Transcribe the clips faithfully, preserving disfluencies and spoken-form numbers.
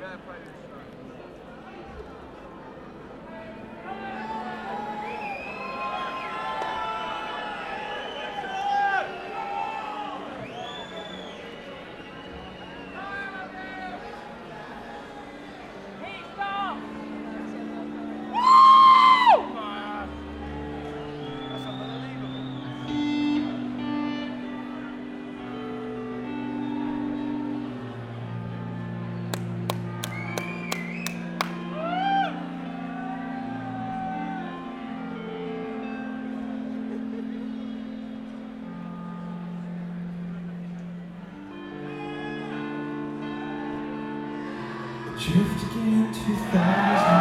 Drift again, two thousand.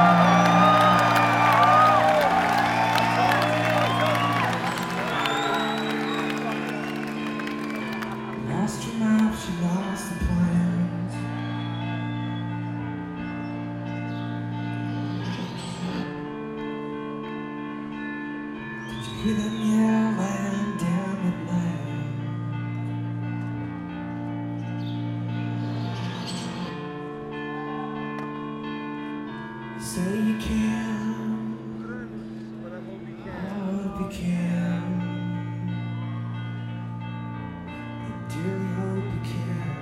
Lost her map, she lost the plans. Did you hear them yell lying down at night? Say you can, I hope you can, I dearly hope you can.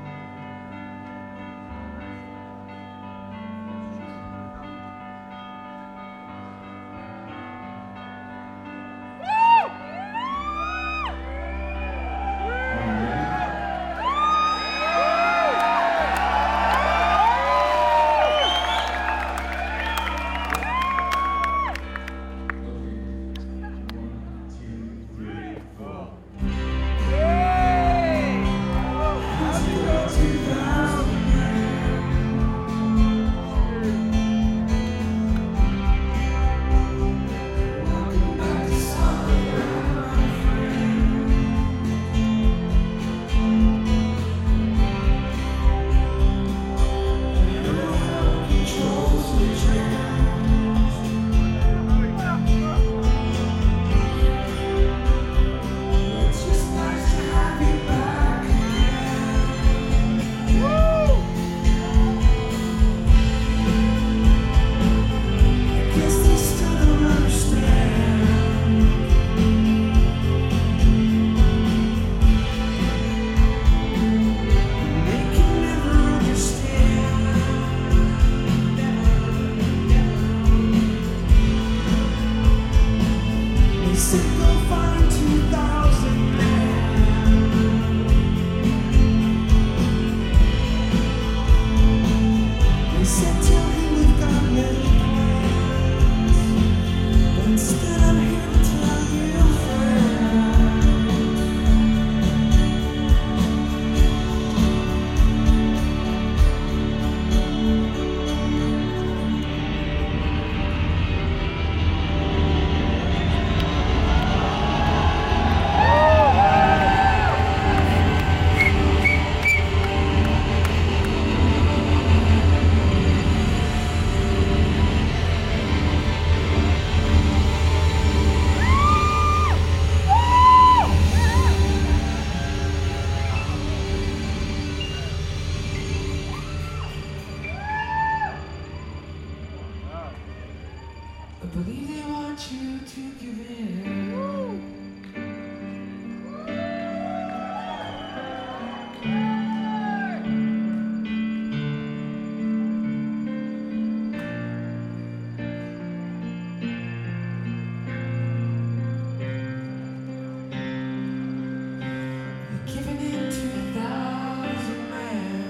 I believe they want you to give in. You're giving in to a thousand men.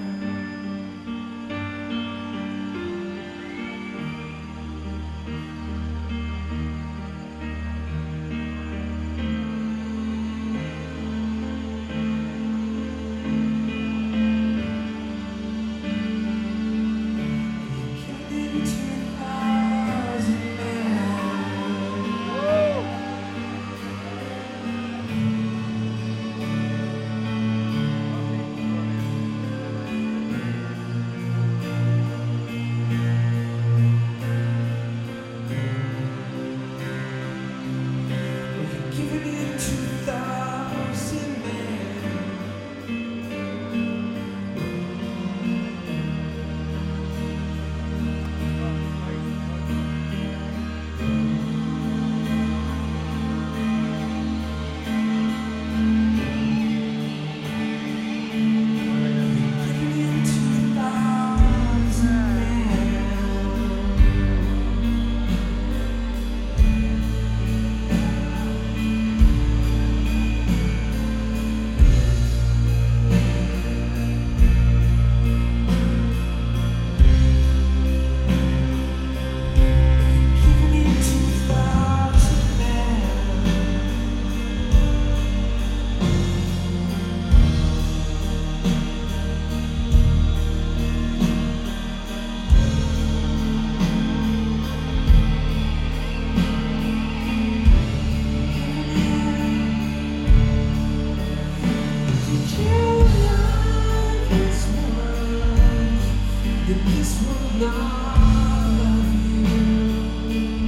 that this will not love you?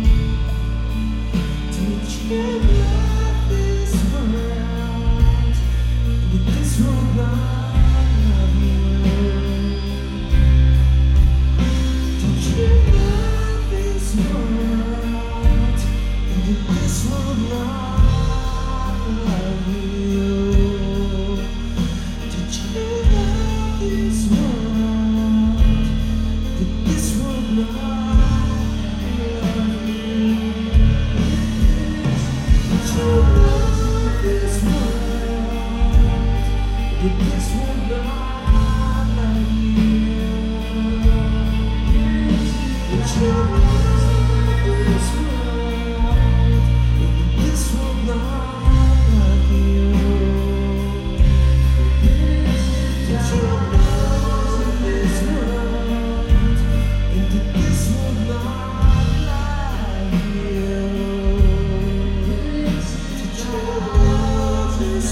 Did you love this world that this will not love you? Did you love this world that this will not love you? Did you love this world that this will not love you? Did you love this world that this will not love you? Did you love this world that this will not love you? Did you love this world and that this will not love you? Did you love this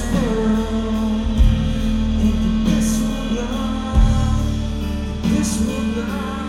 world and that this will not, this will not